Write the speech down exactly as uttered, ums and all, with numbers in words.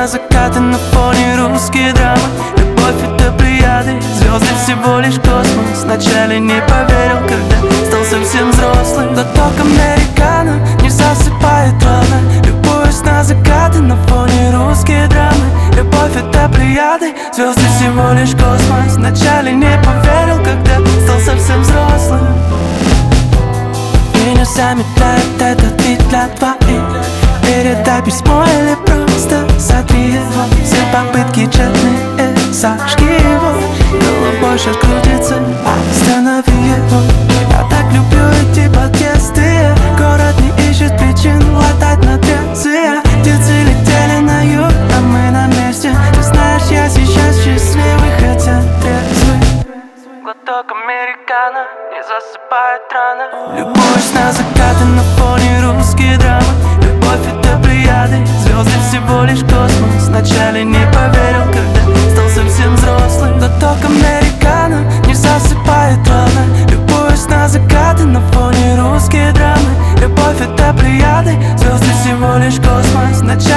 закаты на фоне русские драмы. Любовь — это плеяды, звезды всего лишь космос. Вначале не поверил, когда стал совсем взрослым. Глоток американо не засыпает рано. Любуюсь на закаты на фоне русские драмы. Любовь — это плеяды, звезды всего лишь космос. Вначале не поверил, когда стал совсем взрослым. Меня заметает этот вид для двоих. Передай письмо или просто сотри его. Все попытки тщетные, сожги его. Голубой шар крутится, останови его. Я так люблю эти подъезды. Город не ищет причин латать на трезвые. Птицы летели на юг, а мы на месте. Ты знаешь, я сейчас счастливый, хотя трезвый. Глоток американо не засыпает рано. Любуюсь на закаты на фоне русские драмы. Любовь — это плеяды, звезды всего лишь космос. Вначале не поверил, когда стал совсем взрослым. Глоток американо не засыпает рано. Любуюсь на закаты на фоне русские драмы. Любовь — это плеяды, звезды всего лишь космос.